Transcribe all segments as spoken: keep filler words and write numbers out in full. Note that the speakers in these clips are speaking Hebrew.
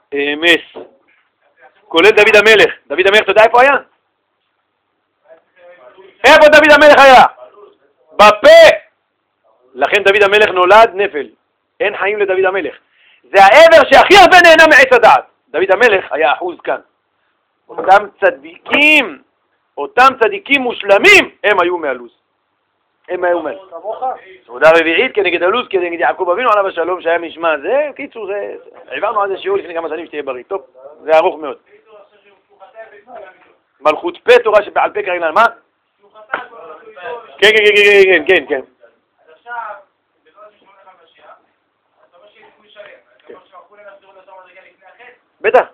אמס. כולל דוד המלך. דוד המלך, אתה יודע איפה היה? איפה דוד המלך היה? בפה. לכן דוד המלך נולד נפל. אין חיים לדוד המלך. זה העבר שהכי הרבה נהנה מעץ הדעת. דוד המלך היה אחוז כאן. אותם צדיקים, אותם צדיקים מושלמים, הם היו מהלוז. הם היו מהלוז. סעודה רביעית כנגד הלוז, כנגד יעקב אבינו עליו השלום שהיה משמע זה. קיצור, זה... העברנו על זה שיעור לפני כמה שנים שתהיה בריא. טוב, זה ארוך מאוד. מלכות פה תורה שבעל פה קראין על מה? כן, כן, כן, כן, כן, כן. בטח.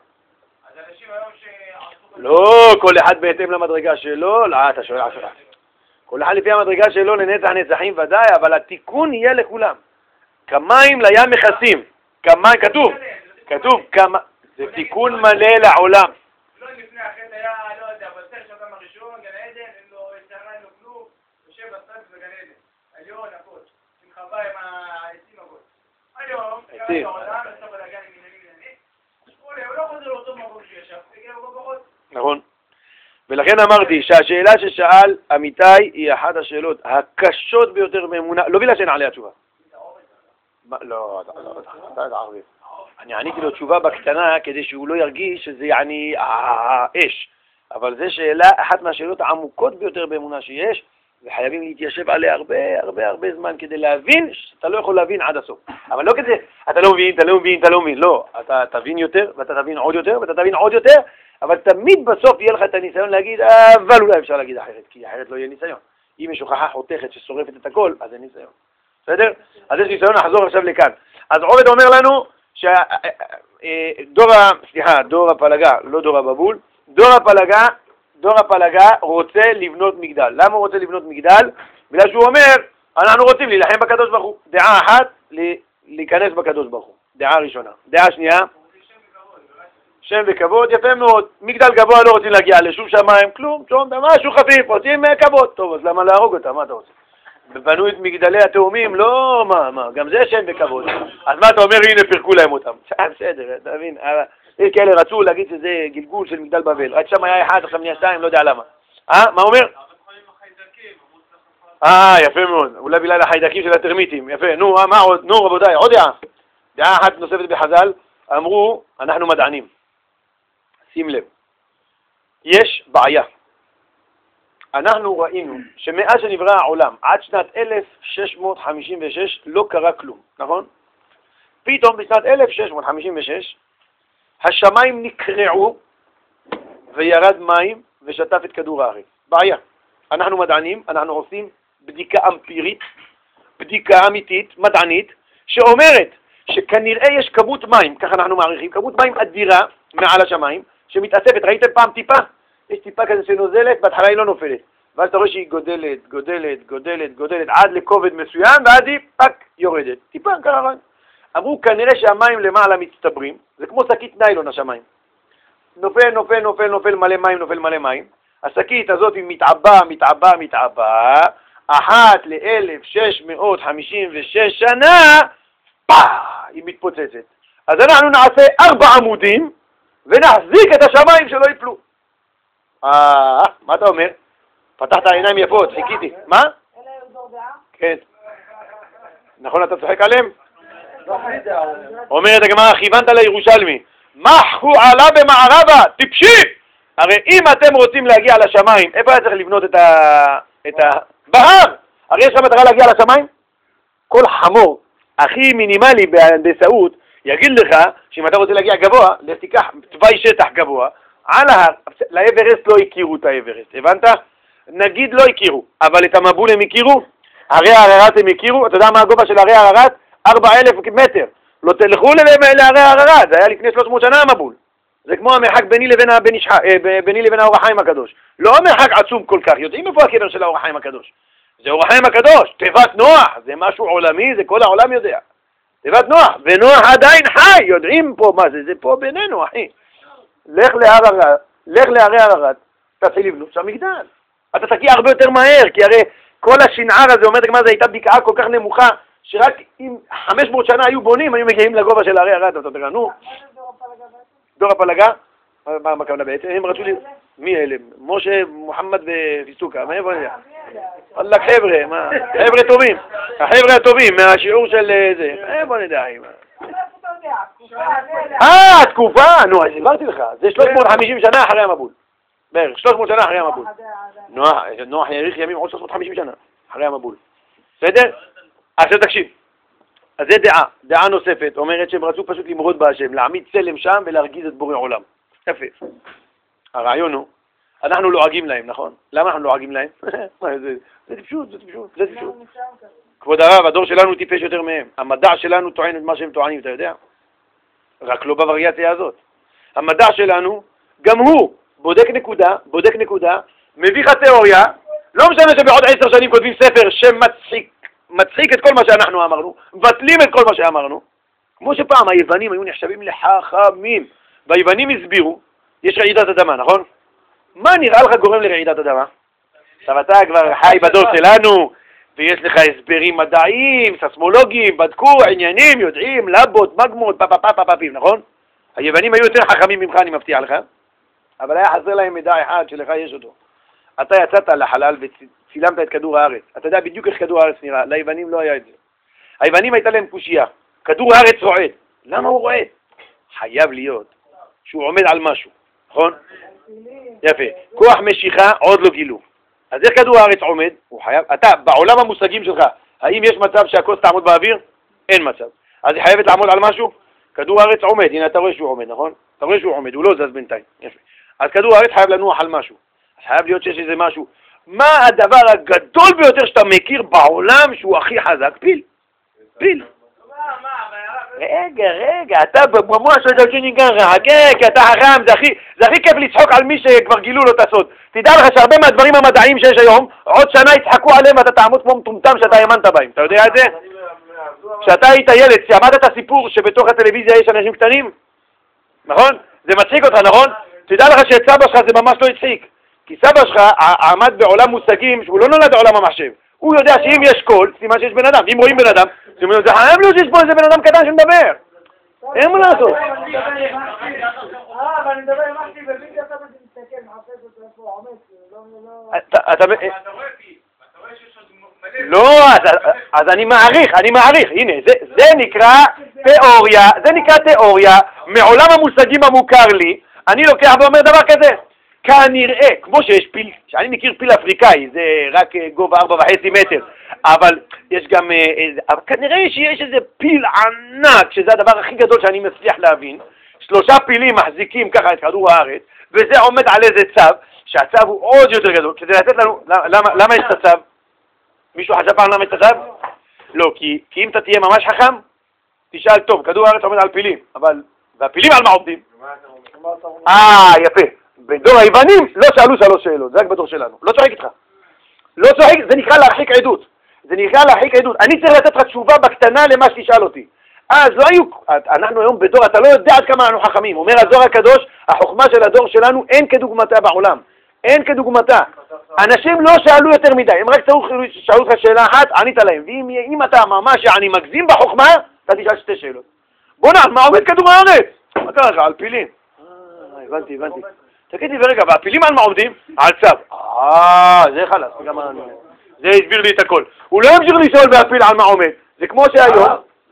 לא, כל אחד בהתאם למדרגה שלו, לא, אתה שואל עשרה. כל אחד לפי המדרגה שלו לנצח נצחים ודאי, אבל התיקון יהיה לכולם. כמים לים מכסים. כמים, כתוב, כתוב, כמה, זה תיקון מלא לעולם. לא לפני החטא היה, לא יודע, בצל שאדם הראשון, גן עדן, אין לו שערה, אין לו כלום, יושב בצד בגן עדן. עליון, הכל. עם חווה עם העצים הכל. היום, קראת העולם, יצא בלגן עם עניינים עניינים. הוא לא חוזר לאותו מקום שישב, הגיע לו בפחות. נכון. ולכן אמרתי שהשאלה ששאל אמיתי היא אחת השאלות הקשות ביותר באמונה, לא בגלל שאין עליה תשובה. לא, אתה ערבי. אני עניתי לו תשובה בקטנה כדי שהוא לא ירגיש שזה יעני אש. אבל זו שאלה, אחת מהשאלות העמוקות ביותר באמונה שיש, וחייבים להתיישב עליה הרבה הרבה הרבה זמן כדי להבין שאתה לא יכול להבין עד הסוף. אבל לא כזה, אתה לא מבין, אתה לא מבין, אתה לא מבין. לא, אתה תבין יותר, ואתה תבין עוד יותר, ואתה תבין עוד יותר, אבל תמיד בסוף יהיה לך את הניסיון להגיד, אבל אולי אפשר להגיד אחרת, כי אחרת לא יהיה ניסיון. אם יש הוכחה חותכת ששורפת את הכל, אז אין ניסיון. בסדר? אז יש ניסיון לחזור עכשיו לכאן. אז עובד אומר לנו, שדור, סליחה, דור הפלגה, לא דור הבבול, דור הפלגה, דור הפלגה רוצה לבנות מגדל. למה הוא רוצה לבנות מגדל? בגלל שהוא אומר, אנחנו רוצים להילחם בקדוש ברוך הוא. דעה אחת, להיכנס בקדוש ברוך הוא. דעה ראשונה. דעה שנייה, שם וכבוד, יפה מאוד. מגדל גבוה לא רוצים להגיע לשום שמיים, כלום, שום, משהו חפיף, רוצים כבוד. טוב, אז למה להרוג אותם? מה אתה רוצה? בנו את מגדלי התאומים, לא, מה, מה, גם זה שם וכבוד. אז מה אתה אומר, הנה פרקו להם אותם. בסדר, אתה מבין, יש כאלה רצו להגיד שזה גלגול של מגדל בבל. רק שם היה אחד, עכשיו נהיה שתיים, לא יודע למה. אה, מה אומר? אה, יפה מאוד. אולי בגלל החיידקים של הטרמיטים. יפה, נו, מה עוד? נו, רבותיי, עוד דעה. דעה אחת נוספת בחז"ל, אמרו, אנחנו מדענים. שים לב. יש בעיה. אנחנו ראינו שמאז שנברא העולם, עד שנת אלף שש מאות חמישים ושש, לא קרה כלום, נכון? פתאום בשנת אלף שש מאות חמישים ושש, השמיים נקרעו, וירד מים, ושטף את כדור הארץ. בעיה. אנחנו מדענים, אנחנו עושים בדיקה אמפירית, בדיקה אמיתית, מדענית, שאומרת שכנראה יש כמות מים, ככה אנחנו מעריכים, כמות מים אדירה מעל השמיים, שמתאספת. ראיתם פעם טיפה? יש טיפה כזה שנוזלת, בהתחלה היא לא נופלת. ואז אתה רואה שהיא גודלת, גודלת, גודלת, גודלת, עד לכובד מסוים, ואז היא פק יורדת. טיפה ככה. אמרו כנראה שהמים למעלה מצטברים, זה כמו שקית ניילון השמיים. נופל, נופל, נופל, נופל מלא מים, נופל מלא מים. השקית הזאת היא מתעבה, מתעבה, מתעבה, אחת לאלף שש מאות חמישים ושש שנה, פאה, היא מתפוצצת. אז אנחנו נעשה ארבע עמודים, ונחזיק את השמיים שלא יפלו. אה, מה אתה אומר? פתחת העיניים יפות, חיכיתי. מה? כן. נכון, אתה צוחק עליהם? אומרת הגמרא, כיוונת לירושלמי. מחו עלה במערבה, טיפשי! הרי אם אתם רוצים להגיע לשמיים, איפה היה צריך לבנות את ה... את ה... בהר! הרי יש לך מטרה להגיע לשמיים? כל חמור הכי מינימלי בהנדסאות יגיד לך שאם אתה רוצה להגיע גבוה, תיקח תוואי שטח גבוה, על ההר, לאברסט לא הכירו את האברסט, הבנת? נגיד לא הכירו, אבל את המבול הם הכירו, הרי הררת הם הכירו, אתה יודע מה הגובה של הרי הררת? ארבע אלף מטר. לא תלכו להרי הררת, זה היה לפני שלוש מאות שנה המבול. זה כמו המרחק ביני לבין, ביני לבין האור החיים הקדוש. לא המרחק עצום כל כך, יודעים איפה הקבר של האור החיים הקדוש? זה אור החיים הקדוש, תיבת נוח, זה משהו עולמי, זה כל העולם יודע. תיבת נוח, ונוח עדיין חי, יודעים פה מה זה, זה פה בינינו, אחי. לך להר הררת, לך להרי הררת, תעשה לבנות שם מגדל. אתה תגיע הרבה יותר מהר, כי הרי כל השנער הזה, אומרת מה זה, הייתה בקעה כל כך נמוכה, שרק אם חמש מאות שנה היו בונים, היו מגיעים לגובה של הרי הרד, אתה יודע, נו. דור הפלגה? מה הכוונה בעצם? הם רצו לי... מי אלה? משה, מוחמד ופיסטוקה, מאיפה אני יודע? וואלכ חבר'ה, מה? חבר'ה טובים. החבר'ה הטובים, מהשיעור של זה. איפה אני יודע? אה, תקופה! נו, אז הסברתי לך. זה שלוש מאות וחמישים שנה אחרי המבול. בערך, שלוש מאות שנה אחרי המבול. נוח יאריך ימים עוד שלוש מאות וחמישים שנה אחרי המבול. בסדר? עכשיו תקשיב. אז זה דעה. דעה נוספת אומרת שהם רצו פשוט למרוד בהשם, להעמיד צלם שם ולהרגיז את בורא עולם. יפה. הרעיון הוא, אנחנו לועגים להם, נכון? למה אנחנו לועגים להם? זה טיפשות, זה טיפשות, זה טיפשות. כבוד הרב, הדור שלנו טיפש יותר מהם. המדע שלנו טוען את מה שהם טוענים, אתה יודע? רק לא בווריאציה הזאת. המדע שלנו, גם הוא בודק נקודה, בודק נקודה, מביא לך תיאוריה, לא משנה שבעוד עשר שנים כותבים ספר שמצחיק, מצחיק את כל מה שאנחנו אמרנו, מבטלים את כל מה שאמרנו, כמו שפעם היוונים היו נחשבים לחכמים, והיוונים הסבירו, יש רעידת אדמה, נכון? מה נראה לך גורם לרעידת אדמה? עכשיו אתה כבר חי בדור שלנו, ויש לך הסברים מדעיים, ססמולוגיים, בדקו, עניינים, יודעים, לבות, מגמות, פפפפפפים, נכון? היוונים היו יותר חכמים ממך, אני מבטיח לך, אבל היה חסר להם מידע אחד שלך יש אותו. אתה יצאת לחלל וצילמת את כדור הארץ. אתה יודע בדיוק איך כדור הארץ נראה, ליוונים לא היה את זה. היוונים הייתה להם קושייה, כדור הארץ רועד. למה הוא רועד? חייב להיות שהוא עומד על משהו, נכון? יפה. כוח משיכה עוד לא גילו. אז איך כדור הארץ עומד? הוא חייב, אתה, בעולם המושגים שלך, האם יש מצב שהכוס תעמוד באוויר? אין מצב. אז היא חייבת לעמוד על משהו? כדור הארץ עומד, הנה אתה רואה שהוא עומד, נכון? אתה רואה שהוא עומד, הוא לא זז בינתיים. יפה. אז כדור הארץ חייב לנוח על משהו. אז חייב להיות שיש איזה משהו. מה הדבר הגדול ביותר שאתה מכיר בעולם שהוא הכי חזק? פיל. פיל. רגע, רגע, אתה במוח של דלג'יני גנרה, חכה, כי אתה חכם, זה הכי, זה הכי כיף לצחוק על מי שכבר גילו לו את הסוד. תדע לך שהרבה מהדברים המדעיים שיש היום, עוד שנה יצחקו עליהם ואתה תעמוד כמו מטומטם שאתה האמנת בהם. אתה יודע את זה? כשאתה היית ילד, שמעת את הסיפור שבתוך הטלוויזיה יש אנשים קטנים? נכון? זה מצחיק אותך, נכון? תדע לך שאת סבא שלך זה ממש לא הצחיק. כי סבא שלך עמד בעולם מושגים שהוא לא נולד בעולם המחשב. הוא יודע שאם יש קול, סימן שיש בן אדם. אם רואים בן אדם, זה חייב לו שיש פה איזה בן אדם קטן שמדבר. אין מה לעשות. אה, אבל אני מדבר עם אחי בבידיה, אתה מסתכל, מחפש אותו איפה הוא עומד. אתה רואה פי, אתה רואה שיש עוד מלא... לא, אז אני מעריך, אני מעריך. הנה, זה נקרא תיאוריה, זה נקרא תיאוריה, מעולם המושגים המוכר לי, אני לוקח ואומר דבר כזה. כנראה, כמו שיש פיל, שאני מכיר פיל אפריקאי, זה רק גובה ארבע וחצי מטר, אבל יש גם, אבל כנראה שיש איזה פיל ענק, שזה הדבר הכי גדול שאני מצליח להבין, שלושה פילים מחזיקים ככה את כדור הארץ, וזה עומד על איזה צו, שהצו הוא עוד יותר גדול, כדי לתת לנו, למה, למה יש את הצו? מישהו חשב פעם למה יש את הצו? לא, כי, כי אם אתה תהיה ממש חכם, תשאל טוב, כדור הארץ עומד על פילים, אבל, והפילים על מה עומדים? אה, יפה. בדור היוונים לא שאלו שלוש שאלות, זה רק בדור שלנו. לא צוחק איתך. לא צוחק, זה נקרא להרחיק עדות. זה נקרא להרחיק עדות. אני צריך לתת לך תשובה בקטנה למה שתשאל אותי. אז לא היו, אנחנו היום בדור, אתה לא יודע עד כמה אנחנו חכמים. אומר הזוהר הקדוש, החוכמה של הדור שלנו אין כדוגמתה בעולם. אין כדוגמתה. אנשים לא שאלו יותר מדי, הם רק שאלו לך שאלה אחת, ענית להם. ואם אתה ממש אני מגזים בחוכמה, אתה תשאל שתי שאלות. בוא נע, מה עומד כדור הארץ? מה קרה לך? על פילים. אה, הבנתי, הבנתי. תגידי ברגע, והפילים על מה עומדים? על צו. אה, זה חלס, זה הסביר לי את הכל. הוא לא ימשיך לשאול והפיל על מה עומד. זה כמו שהיום,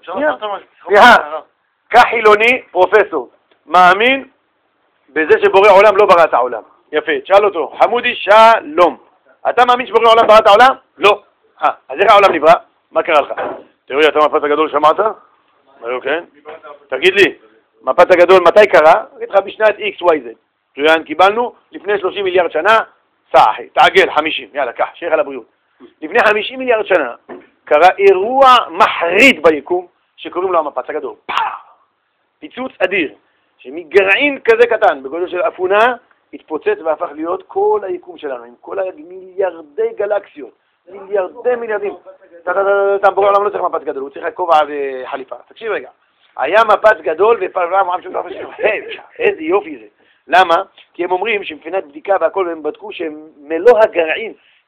כחילוני פרופסור, מאמין בזה שבורא עולם לא ברא את העולם. יפה, תשאל אותו, חמודי שלום. אתה מאמין שבורא עולם ברא את העולם? לא. אז איך העולם נברא? מה קרה לך? תראי, אתה מפת הגדול שמעת? כן. תגיד לי, מפת הגדול מתי קרה? אגיד לך בשנת איקס וואי זד. מצוין, קיבלנו לפני שלושים מיליארד שנה, סעחי, תעגל, חמישים, יאללה, קח, שייך על הבריאות. לפני חמישים מיליארד שנה, קרה אירוע מחריד ביקום, שקוראים לו המפץ הגדול. פיצוץ אדיר, שמגרעין כזה קטן, בגודל של אפונה, התפוצץ והפך להיות כל היקום שלנו, עם כל המיליארדי גלקסיות, מיליארדי מיליארדים. אתה בורא העולם לא צריך מפץ גדול, הוא צריך כובע וחליפה. תקשיב רגע, היה מפץ גדול ופעם עם שום דבר, איזה יופי זה. למה? כי הם אומרים שמבחינת בדיקה והכל הם בדקו שמלוא הגרעין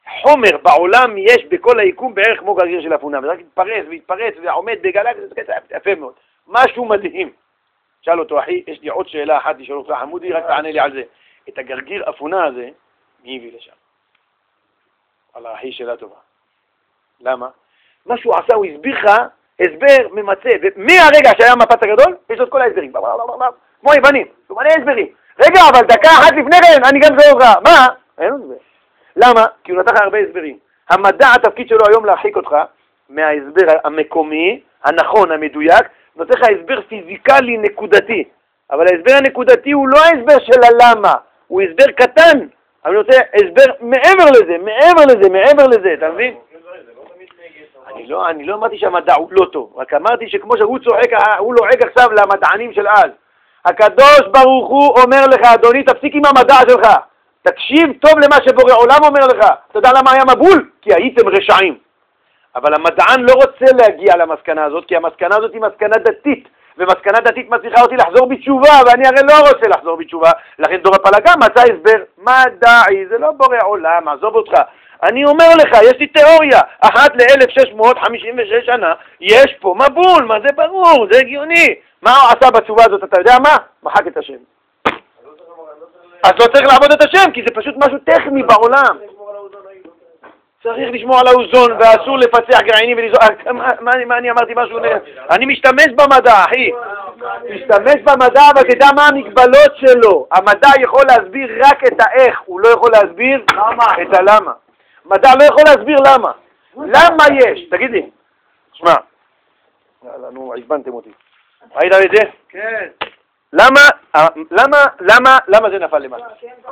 חומר בעולם יש בכל היקום בערך כמו גרגיר של אפונה, וזה רק התפרץ והתפרץ ועומד בגלקסיה, זה יפה מאוד. משהו מדהים. שאל אותו, אחי, יש לי עוד שאלה אחת לשאול אותך, חמודי, רק תענה לי על זה. את הגרגיר אפונה הזה, מי הביא לשם? וואלה, אחי, שאלה טובה. למה? מה שהוא עשה, הוא הסביר לך הסבר ממצא, ומהרגע שהיה מפץ הגדול, יש לו את כל ההסברים. כמו היוונים, הוא מלא הסברים. רגע, אבל דקה אחת לפני כן, אני גם זהו לך. מה? אין לו הסבר. למה? כי הוא נתן לך הרבה הסברים. המדע, התפקיד שלו היום להרחיק אותך מההסבר המקומי, הנכון, המדויק, נותן לך הסבר פיזיקלי נקודתי. אבל ההסבר הנקודתי הוא לא ההסבר של הלמה, הוא הסבר קטן. אבל אני רוצה הסבר מעבר לזה, מעבר לזה, מעבר לזה, אתה מבין? אני לא, אני לא אמרתי שהמדע הוא לא טוב, רק אמרתי שכמו שהוא צוחק, הוא לועג עכשיו למדענים של אז. הקדוש ברוך הוא אומר לך, אדוני, תפסיק עם המדע שלך. תקשיב טוב למה שבורא עולם אומר לך. אתה יודע למה היה מבול? כי הייתם רשעים. אבל המדען לא רוצה להגיע למסקנה הזאת, כי המסקנה הזאת היא מסקנה דתית, ומסקנה דתית מצליחה אותי לחזור בתשובה, ואני הרי לא רוצה לחזור בתשובה. לכן דור הפלגה מצא הסבר מדעי, זה לא בורא עולם, עזוב אותך. אני אומר לך, יש לי תיאוריה, אחת ל-אלף שש מאות חמישים ושש שנה, יש פה מבול, מה זה ברור, זה הגיוני. מה הוא עשה בתשובה הזאת, אתה יודע מה? מחק את השם. אז לא צריך לעבוד את השם, כי זה פשוט משהו טכני בעולם. צריך לשמור על האוזון, ואסור לפצח גרעינים ולזור... מה אני אמרתי משהו? אני משתמש במדע, אחי. משתמש במדע, אבל תדע מה המגבלות שלו. המדע יכול להסביר רק את האיך, הוא לא יכול להסביר את הלמה. מדע לא יכול להסביר למה. למה יש? תגיד לי. שמע. יאללה, נו, עזבנתם אותי. ראית את זה? כן. למה, למה, למה, למה זה נפל למטה?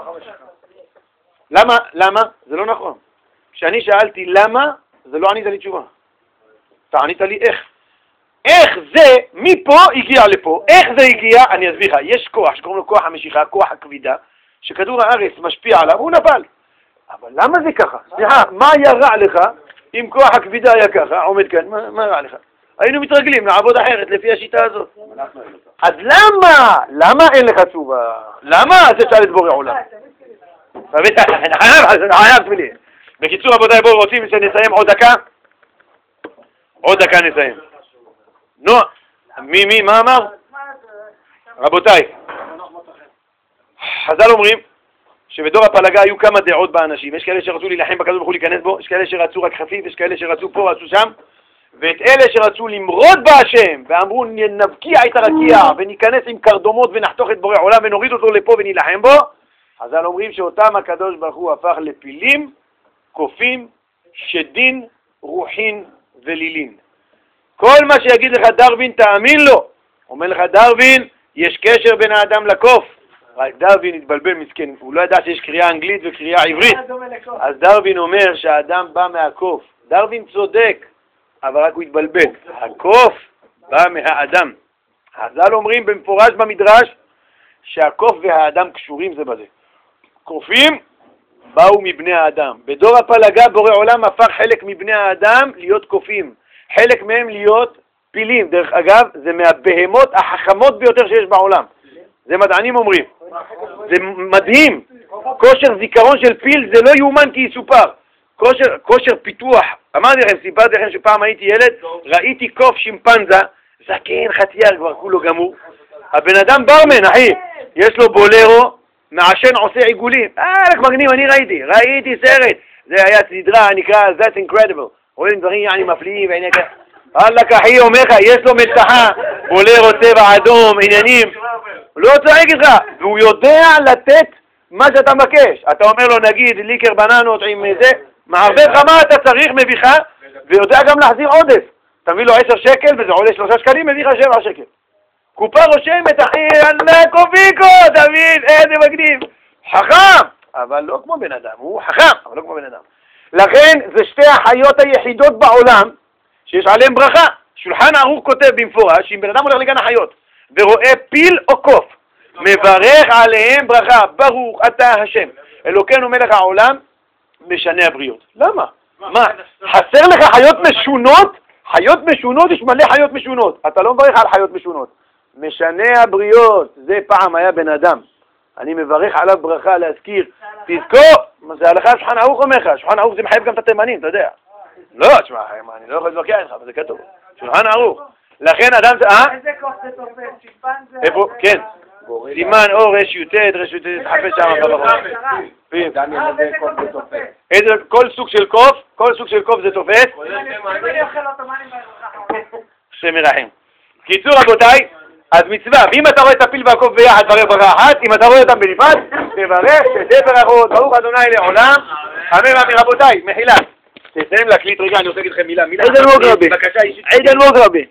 למה, למה? זה לא נכון. כשאני שאלתי למה, זה לא ענית לי תשובה. אתה ענית לי איך. איך זה מפה הגיע לפה, איך זה הגיע, אני אסביר לך, יש כוח שקוראים לו כוח המשיכה, כוח הכבידה, שכדור הארץ משפיע עליו, הוא נפל. אבל למה זה ככה? סליחה, מה היה רע לך אם כוח הכבידה היה ככה, עומד כאן, מה, מה רע לך? היינו מתרגלים לעבוד אחרת לפי השיטה הזאת. אז למה? למה אין לך תשובה? למה? זה שאל את בורא עולם. בקיצור, רבותיי, בואו רוצים שנסיים עוד דקה? עוד דקה נסיים. נו, מי, מי, מה אמר? רבותיי, חז"ל אומרים שבדור הפלגה היו כמה דעות באנשים. יש כאלה שרצו להילחם בכדור וכו' להיכנס בו, יש כאלה שרצו רק חפיף, יש כאלה שרצו פה, רצו שם, ואת אלה שרצו למרוד בהשם, ואמרו נבקיע את הרקיע, וניכנס עם קרדומות ונחתוך את בורא עולם ונוריד אותו לפה ונילחם בו, חז"ל אומרים שאותם הקדוש ברוך הוא הפך לפילים, קופים, שדין, רוחין ולילין. כל מה שיגיד לך דרווין תאמין לו. אומר לך דרווין, יש קשר בין האדם לקוף. רק דרווין התבלבל מסכן, הוא לא ידע שיש קריאה אנגלית וקריאה עברית. אז דרווין אומר שהאדם בא מהקוף. דרווין צודק, אבל רק הוא התבלבל. הקוף בא מהאדם. חז"ל אומרים במפורש במדרש שהקוף והאדם קשורים זה בזה. קופים באו מבני האדם. בדור הפלגה בורא עולם הפך חלק מבני האדם להיות קופים. חלק מהם להיות פילים. דרך אגב, זה מהבהמות החכמות ביותר שיש בעולם. זה מדענים אומרים. זה מדהים. כושר זיכרון של פיל זה לא יאומן כי יסופר. כושר, כושר פיתוח. אמרתי לכם, סיפרתי לכם שפעם הייתי ילד, ראיתי קוף שימפנזה, זקן חתיאר כבר כולו גמור. הבן אדם ברמן, אחי, יש לו בולרו, מעשן עושה עיגולים. אה, רק מגניב, אני ראיתי. ראיתי סרט. זה היה סדרה, נקרא That's Incredible. רואים דברים יעני מפליאים ועניין ככה. אללה כחי אומר לך, יש לו מלתחה, בולרו צבע אדום, עניינים. הוא לא צועק איתך, והוא יודע לתת מה שאתה מבקש. אתה אומר לו, נגיד, ליקר בננות עם זה, מערבב לך מה אתה צריך, מביך, ויודע גם להחזיר עודף. אתה מביא לו עשר שקל וזה עולה שלושה שקלים, מביא לך שבע שקל. קופה רושמת, אחי, אללה קופיקו, תבין, איזה מגניב. חכם, אבל לא כמו בן אדם, הוא חכם, אבל לא כמו בן אדם. לכן, זה שתי החיות היחידות בעולם שיש עליהן ברכה. שולחן ערוך כותב במפורש, שאם בן אדם הולך לגן החיות ורואה פיל או קוף, מברך עליהם ברכה, ברוך אתה השם. אלוקינו מלך העולם, משנה הבריות. למה? מה? חסר לך חיות משונות? חיות משונות, יש מלא חיות משונות. אתה לא מברך על חיות משונות. משנה הבריות, זה פעם היה בן אדם. אני מברך עליו ברכה להזכיר. תזכור, זה הלכה שולחן ערוך אומר לך, שולחן ערוך זה מחייב גם את התימנים, אתה יודע. לא, תשמע, אני לא יכול להתווכח איתך, אבל זה כתוב. שולחן ערוך. לכן אדם, אה? איזה כוח זה תופס? שיפן זה... איפה? כן. סימן אור רש יוטט, רש יוטט, תחפש שם בבחור. איזה, כל סוג של קוף, כל סוג של קוף זה תופס. השם ירחם. קיצור רבותיי, אז מצווה, ואם אתה רואה את הפיל והקוף ביחד, תברך ברכה אחת, אם אתה רואה אותם בנפרד, תברך, שתי ברכות, ברוך אדוני לעולם, אמן ואמן. רבותיי, מחילה. תסיים להקליט רגע, אני רוצה להגיד לכם מילה, מילה. עידן מוגרבי. בבקשה אישית. עידן מוגרבי.